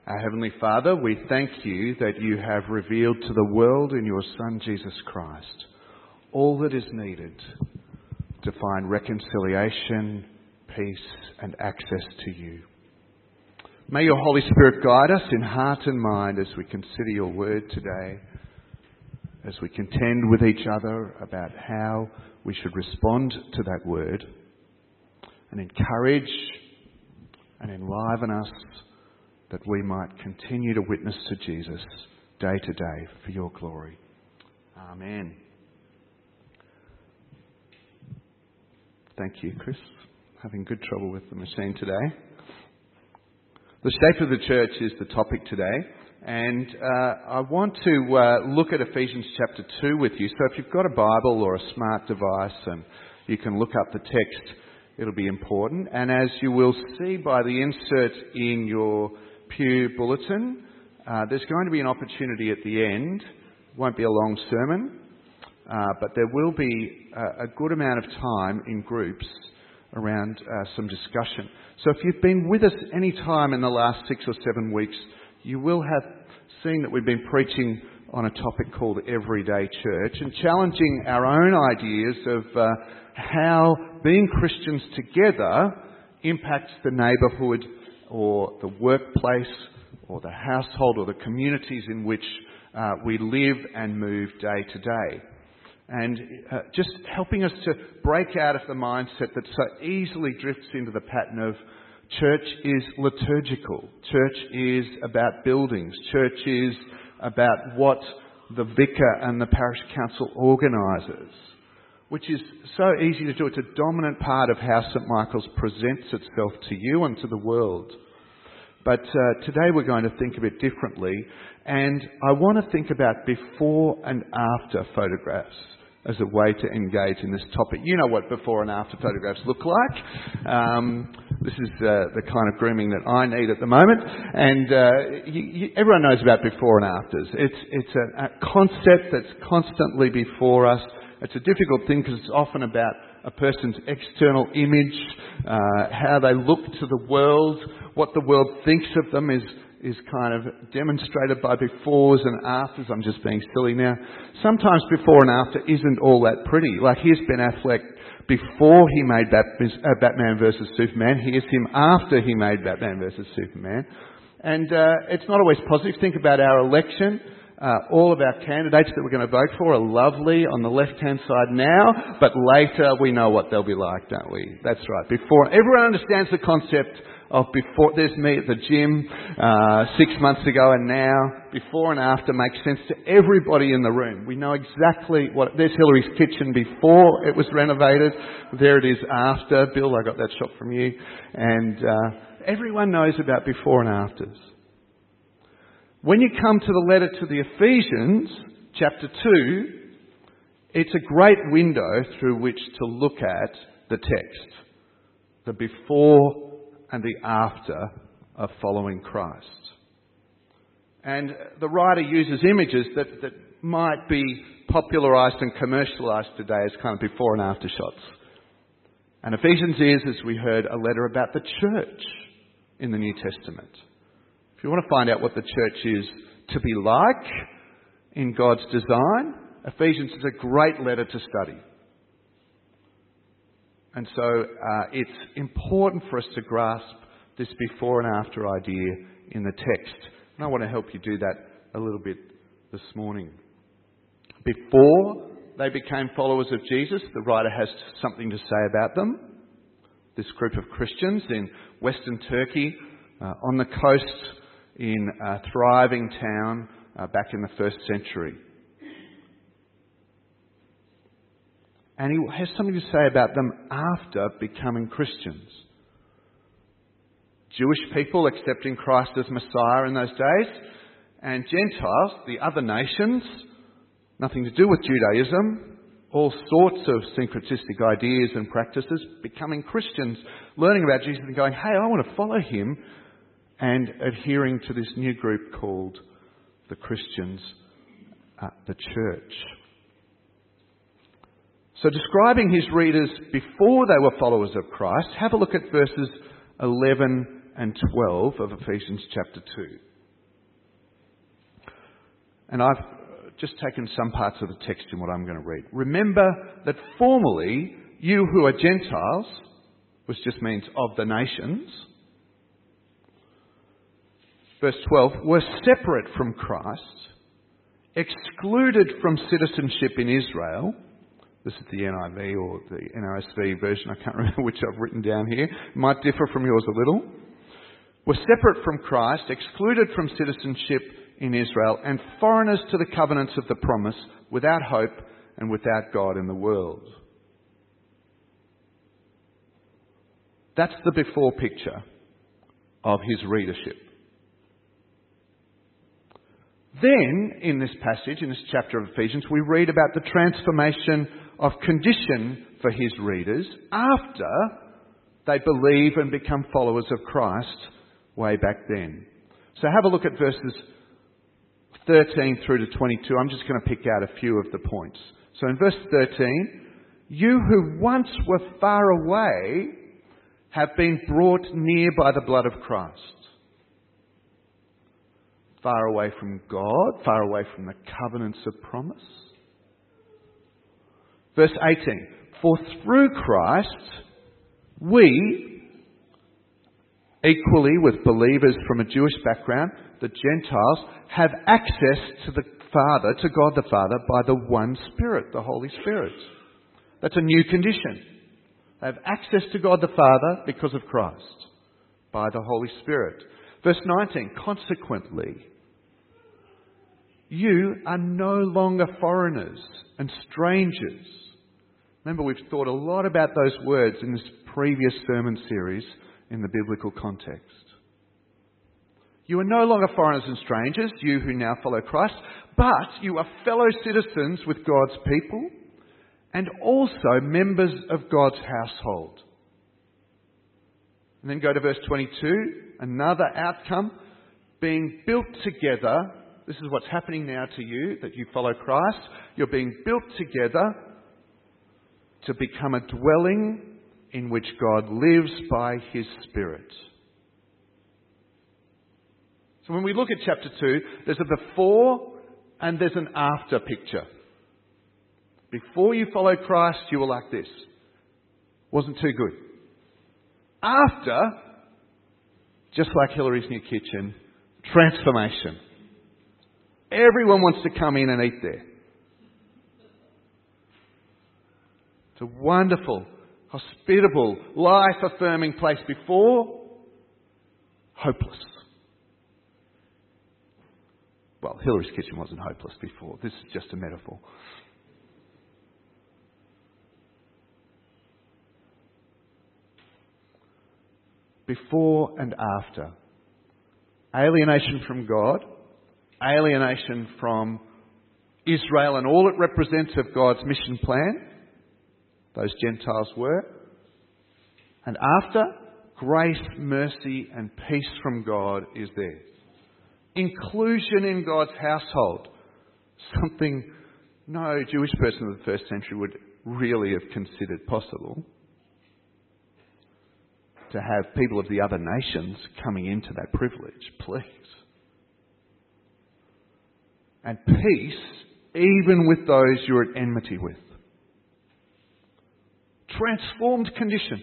Our Heavenly Father, we thank you that you have revealed to the world in your Son Jesus Christ all that is needed to find reconciliation, peace and access to you. May your Holy Spirit guide us in heart and mind as we consider your word today, as we contend with each other about how we should respond to that word, and encourage and enliven us that we might continue to witness to Jesus day to day for your glory. Amen. Thank you, Chris. Having good trouble with the machine today. The shape of the church is the topic today, and I want to look at Ephesians chapter 2 with you. So if you've got a Bible or a smart device and you can look up the text, it'll be important. And as you will see by the insert in your Pew Bulletin, there's going to be an opportunity at the end. It won't be a long sermon, but there will be a good amount of time in groups around some discussion. So if you've been with us any time in the last 6 or 7 weeks, you will have seen that we've been preaching on a topic called Everyday Church and challenging our own ideas of how being Christians together impacts the neighbourhood or the workplace or the household or the communities in which we live and move day to day. And just helping us to break out of the mindset that so easily drifts into the pattern of church is liturgical. Church is about buildings. Church is about what the vicar and the parish council organises, which is so easy to do. It's a dominant part of how St Michael's presents itself to you and to the world. But today we're going to think a bit differently, and I want to think about before and after photographs as a way to engage in this topic. You know what before and after photographs look like. This is the kind of grooming that I need at the moment, and everyone knows about before and afters. It's a concept that's constantly before us. It's a difficult thing because it's often about a person's external image, how they look to the world, what the world thinks of them is kind of demonstrated by befores and afters. I'm just being silly now. Sometimes before and after isn't all that pretty. Like here's Ben Affleck before he made Batman versus Superman. Here's him after he made Batman versus Superman. And it's not always positive. Think about our election. All of our candidates that we're going to vote for are lovely on the left-hand side now, but later we know what they'll be like, don't we? That's right. Before, everyone understands the concept of before. There's me at the gym 6 months ago, and now before and after makes sense to everybody in the room. We know exactly what. There's Hillary's kitchen before it was renovated. There it is after. Bill, I got that shot from you. And everyone knows about before and afters. When you come to the letter to the Ephesians, chapter 2, it's a great window through which to look at the text. The before and the after of following Christ. And the writer uses images that might be popularised and commercialised today as kind of before and after shots. And Ephesians is, as we heard, a letter about the church in the New Testament. If you want to find out what the church is to be like in God's design, Ephesians is a great letter to study. And so it's important for us to grasp this before and after idea in the text. And I want to help you do that a little bit this morning. Before they became followers of Jesus, the writer has something to say about them. This group of Christians in Western Turkey, on the coast, in a thriving town back in the 1st century. And he has something to say about them after becoming Christians. Jewish people accepting Christ as Messiah in those days, and Gentiles, the other nations, nothing to do with Judaism, all sorts of syncretistic ideas and practices, becoming Christians, learning about Jesus and going, hey, I want to follow him, and adhering to this new group called the Christians, the church. So describing his readers before they were followers of Christ, have a look at verses 11 and 12 of Ephesians chapter 2. and I've just taken some parts of the text in what I'm going to read. Remember that formerly you who are Gentiles, which just means of the nations, verse 12, were separate from Christ, excluded from citizenship in Israel. This is the NIV or the NRSV version. I can't remember which I've written down here. It might differ from yours a little. Were separate from Christ, excluded from citizenship in Israel, and foreigners to the covenants of the promise, without hope and without God in the world. That's the before picture of his readership. Then, in this passage, in this chapter of Ephesians, we read about the transformation of condition for his readers after they believe and become followers of Christ way back then. So have a look at verses 13 through to 22. I'm just going to pick out a few of the points. So in verse 13, you who once were far away have been brought near by the blood of Christ. Far away from God, far away from the covenants of promise. Verse 18, for through Christ we, equally with believers from a Jewish background, the Gentiles, have access to the Father, to God the Father, by the one Spirit, the Holy Spirit. That's a new condition. They have access to God the Father because of Christ, by the Holy Spirit. Verse 19, consequently, you are no longer foreigners and strangers. Remember, we've thought a lot about those words in this previous sermon series in the biblical context. You are no longer foreigners and strangers, you who now follow Christ, but you are fellow citizens with God's people and also members of God's household. And then go to verse 22, another outcome, being built together. This is what's happening now to you, that you follow Christ. You're being built together to become a dwelling in which God lives by his Spirit. So when we look at chapter 2, there's a before and there's an after picture. Before you follow Christ, you were like this. Wasn't too good. After, just like Hillary's new kitchen, transformation. Everyone wants to come in and eat there. It's a wonderful, hospitable, life-affirming place. Before, hopeless. Well, Hillary's kitchen wasn't hopeless before. This is just a metaphor. Before and after. Alienation from God. Alienation from Israel and all it represents of God's mission plan. Those Gentiles were. And after, grace, mercy and peace from God is there. Inclusion in God's household. Something no Jewish person of the first century would really have considered possible. To have people of the other nations coming into that privilege, please. And peace, even with those you're at enmity with. Transformed condition.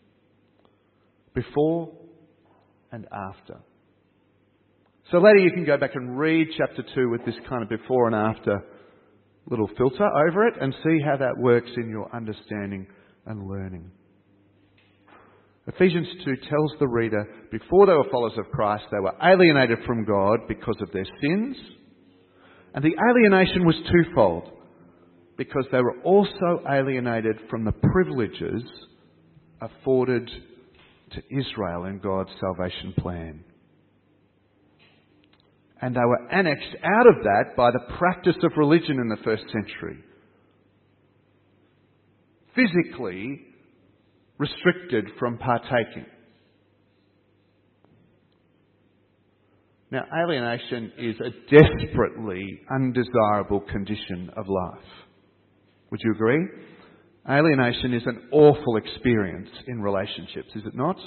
Before and after. So later you can go back and read chapter 2 with this kind of before and after little filter over it and see how that works in your understanding and learning. Ephesians 2 tells the reader, before they were followers of Christ, they were alienated from God because of their sins. And the alienation was twofold, because they were also alienated from the privileges afforded to Israel in God's salvation plan. And they were annexed out of that by the practice of religion in the first century. Physically restricted from partaking. Now, alienation is a desperately undesirable condition of life. Would you agree? Alienation is an awful experience in relationships, is it not?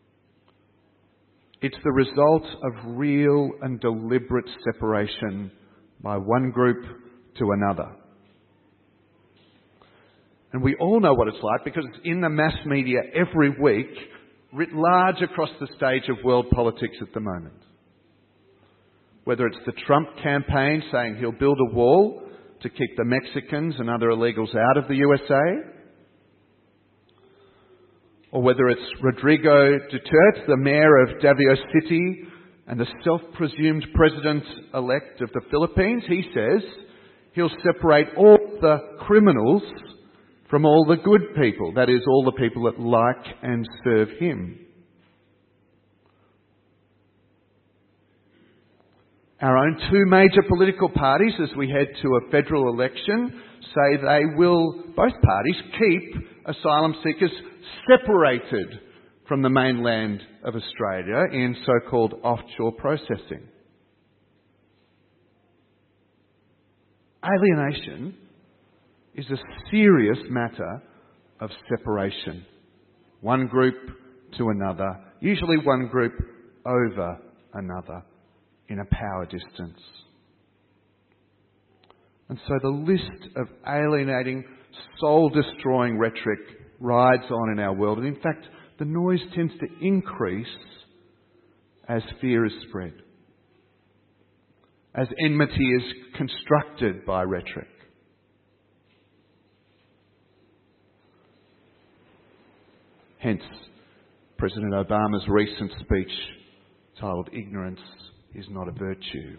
It's the result of real and deliberate separation by one group to another. And we all know what it's like because it's in the mass media every week, writ large across the stage of world politics at the moment. Whether it's the Trump campaign saying he'll build a wall to keep the Mexicans and other illegals out of the USA, or whether it's Rodrigo Duterte, the mayor of Davao City and the self-presumed president-elect of the Philippines. He says he'll separate all the criminals from all the good people, that is, all the people that like and serve him. Our own two major political parties, as we head to a federal election, say they will, both parties, keep asylum seekers separated from the mainland of Australia in so-called offshore processing. Alienation is a serious matter of separation. One group to another, usually one group over another in a power distance. And so the list of alienating, soul-destroying rhetoric rides on in our world. And in fact, the noise tends to increase as fear is spread, as enmity is constructed by rhetoric. Hence, President Obama's recent speech titled "Ignorance is not a virtue."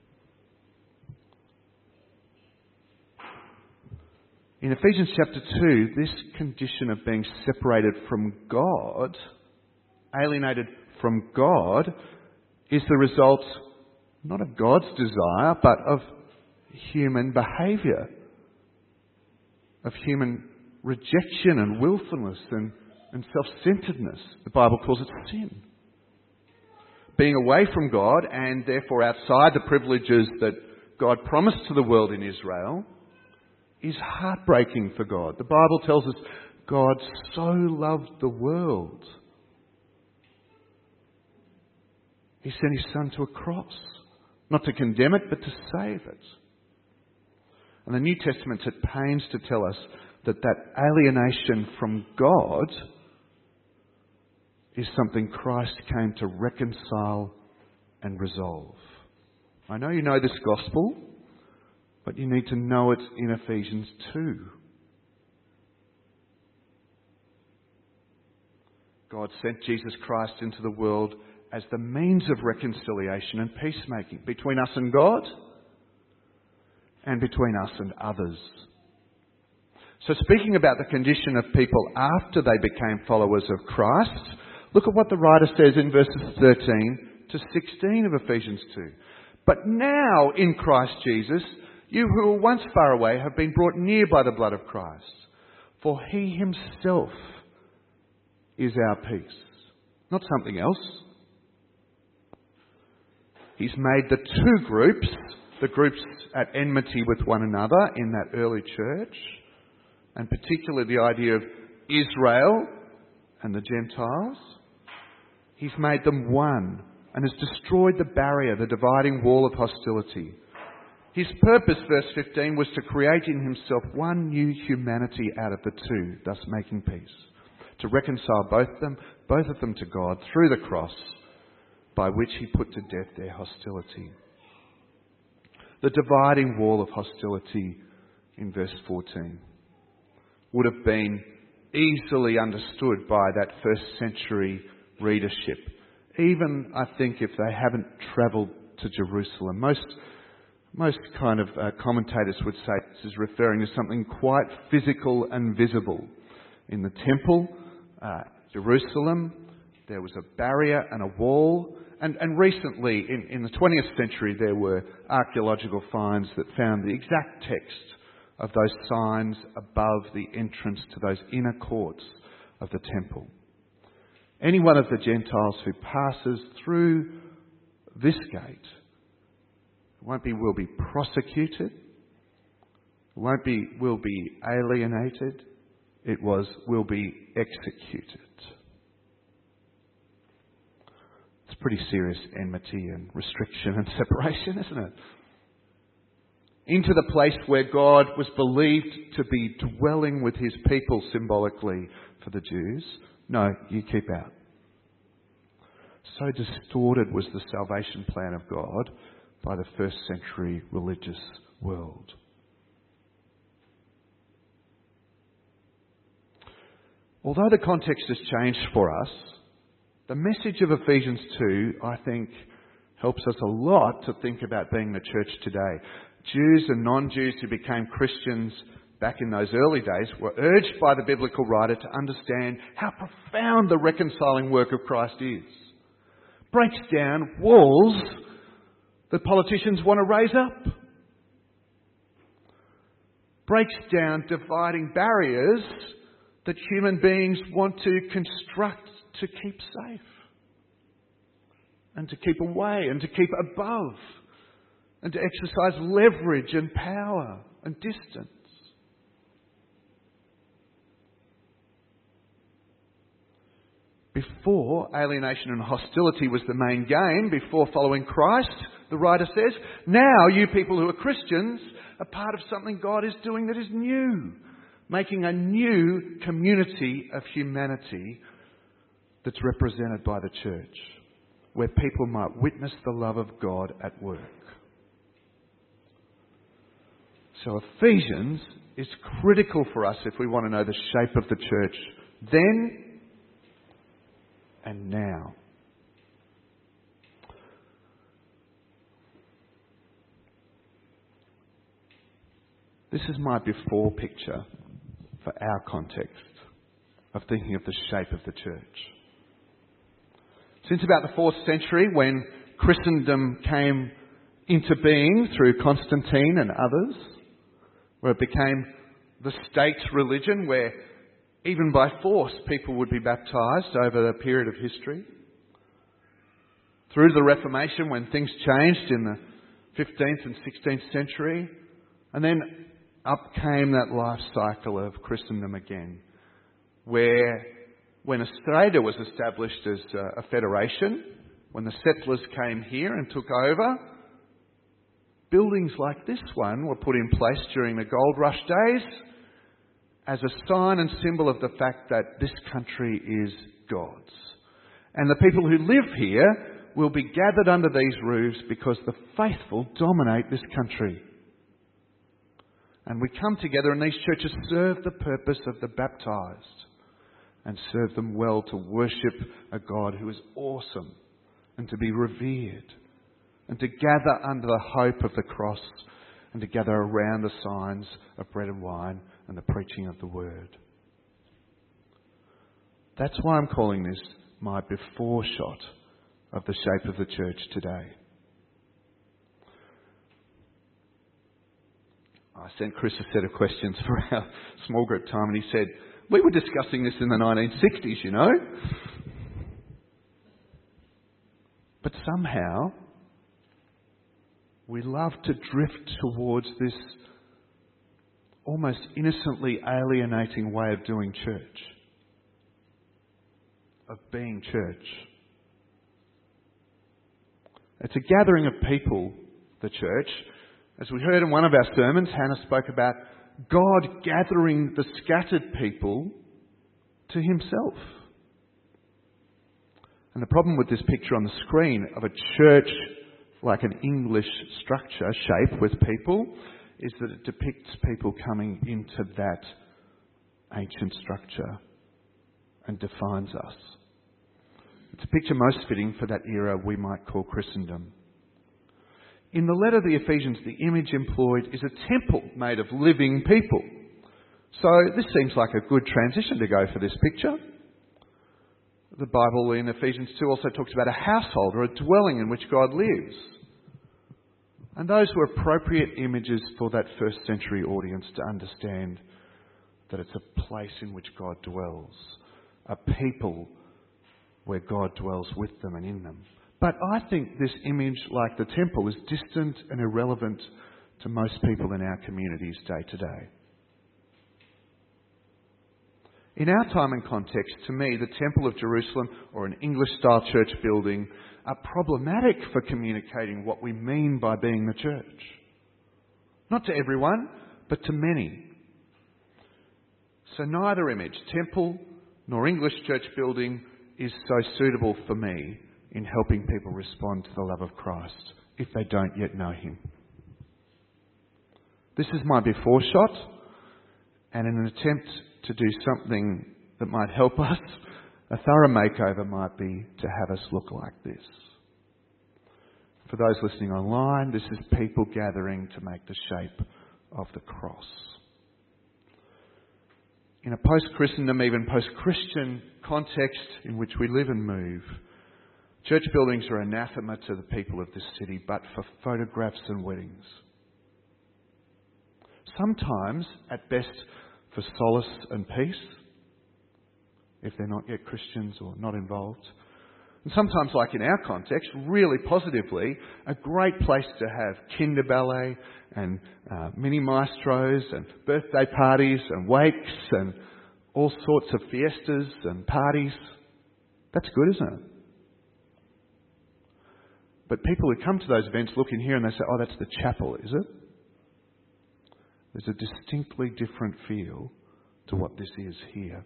In Ephesians chapter 2, this condition of being separated from God, alienated from God, is the result not of God's desire, but of human behaviour, of human rejection and willfulness and self-centeredness. The Bible calls it sin. Being away from God and therefore outside the privileges that God promised to the world in Israel is heartbreaking for God. The Bible tells us God so loved the world, He sent His Son to a cross, not to condemn it, but to save it. And the New Testament's at pains to tell us that alienation from God is something Christ came to reconcile and resolve. I know you know this gospel, but you need to know it in Ephesians 2. God sent Jesus Christ into the world as the means of reconciliation and peacemaking between us and God and between us and others. So speaking about the condition of people after they became followers of Christ, look at what the writer says in verses 13 to 16 of Ephesians 2. But now in Christ Jesus, you who were once far away have been brought near by the blood of Christ. For He Himself is our peace. Not something else. He's made the two groups, the groups at enmity with one another in that early church, and particularly the idea of Israel and the Gentiles. He's made them one and has destroyed the barrier, the dividing wall of hostility. His purpose, verse 15, was to create in Himself one new humanity out of the two, thus making peace. To reconcile both of them to God through the cross, by which He put to death their hostility. The dividing wall of hostility in verse 14 would have been easily understood by that first century readership. Even, I think, if they haven't travelled to Jerusalem. Most kind of commentators would say this is referring to something quite physical and visible. In the temple, Jerusalem, there was a barrier and a wall. And recently, in the 20th century, there were archaeological finds that found the exact text of those signs above the entrance to those inner courts of the temple. Any one of the Gentiles who passes through this gate will be prosecuted, will be alienated, will be executed. It's pretty serious enmity and restriction and separation, isn't it? into the place where God was believed to be dwelling with his people symbolically for the Jews. No, you keep out. So distorted was the salvation plan of God by the first century religious world. Although the context has changed for us, the message of Ephesians 2, I think, helps us a lot to think about being the church today. Jews and non-Jews who became Christians back in those early days were urged by the biblical writer to understand how profound the reconciling work of Christ is. Breaks down walls that politicians want to raise up. Breaks down dividing barriers that human beings want to construct to keep safe and to keep away and to keep above and to exercise leverage and power and distance. Before, alienation and hostility was the main game. Before following Christ, the writer says, now you people who are Christians are part of something God is doing that is new, making a new community of humanity that's represented by the church, where people might witness the love of God at work. So Ephesians is critical for us if we want to know the shape of the church then and now. This is my before picture for our context of thinking of the shape of the church. Since about the 4th century, when Christendom came into being through Constantine and others, where it became the state religion, where even by force people would be baptised over a period of history. Through the Reformation, when things changed in the 15th and 16th century, and then up came that life cycle of Christendom again, where when Australia was established as a federation, when the settlers came here and took over, buildings like this one were put in place during the gold rush days as a sign and symbol of the fact that this country is God's. And the people who live here will be gathered under these roofs because the faithful dominate this country. And we come together and these churches serve the purpose of the baptised and serve them well to worship a God who is awesome and to be revered and to gather under the hope of the cross and to gather around the signs of bread and wine and the preaching of the word. That's why I'm calling this my before shot of the shape of the church today. I sent Chris a set of questions for our small group time and he said, we were discussing this in the 1960s, you know. But somehow we love to drift towards this almost innocently alienating way of doing church, of being church. It's a gathering of people, the church. As we heard in one of our sermons, Hannah spoke about God gathering the scattered people to himself. And the problem with this picture on the screen of a church like an English structure shape with people is that it depicts people coming into that ancient structure and defines us. It's a picture most fitting for that era we might call Christendom. In the letter of the Ephesians, the image employed is a temple made of living people. So this seems like a good transition to go for this picture. The Bible in Ephesians 2 also talks about a household or a dwelling in which God lives. And those were appropriate images for that first century audience to understand that it's a place in which God dwells, a people where God dwells with them and in them. But I think this image, like the temple, is distant and irrelevant to most people in our communities day to day. In our time and context, to me, the Temple of Jerusalem or an English-style church building are problematic for communicating what we mean by being the church. Not to everyone, but to many. So neither image, temple nor English church building, is so suitable for me in helping people respond to the love of Christ if they don't yet know Him. This is my before shot, and in an attempt to do something that might help us, a thorough makeover might be to have us look like this. For those listening online, this is people gathering to make the shape of the cross. In a post-Christendom, even post-Christian context in which we live and move, church buildings are anathema to the people of this city, but for photographs and weddings. Sometimes, at best, for solace and peace, if they're not yet Christians or not involved. And sometimes, like in our context, really positively, a great place to have kinder ballet and mini maestros and birthday parties and wakes and all sorts of fiestas and parties. That's good, isn't it? But people who come to those events look in here and they say, oh, that's the chapel, is it? There's a distinctly different feel to what this is here.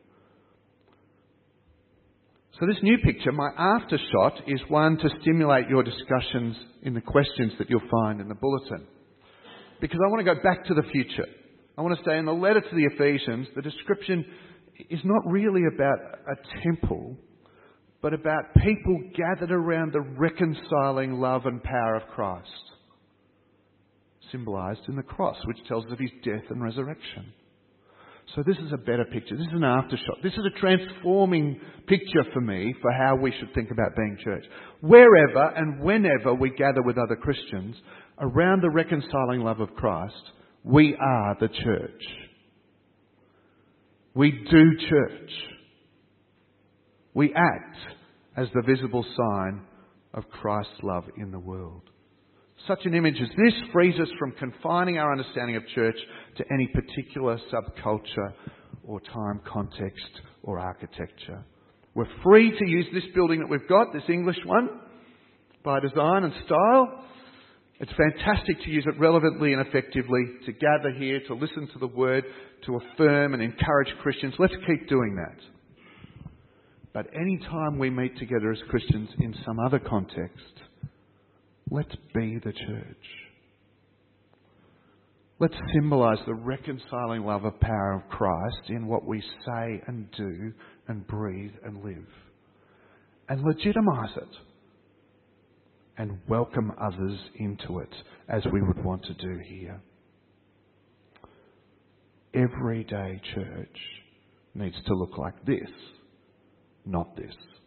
So this new picture, my after shot, is one to stimulate your discussions in the questions that you'll find in the bulletin. Because I want to go back to the future. I want to say in the letter to the Ephesians, the description is not really about a temple, but about people gathered around the reconciling love and power of Christ, symbolised in the cross, which tells of His death and resurrection. So this is a better picture. This is an aftershot. This is a transforming picture for me for how we should think about being church. Wherever and whenever we gather with other Christians around the reconciling love of Christ, we are the church. We do church. We act as the visible sign of Christ's love in the world. Such an image as this frees us from confining our understanding of church to any particular subculture or time context or architecture. We're free to use this building that we've got, this English one, by design and style. It's fantastic to use it relevantly and effectively, to gather here, to listen to the Word, to affirm and encourage Christians. Let's keep doing that. But any time we meet together as Christians in some other context, let's be the church. Let's symbolise the reconciling love of power of Christ in what we say and do and breathe and live. And legitimise it. And welcome others into it as we would want to do here. Everyday church needs to look like this, not this.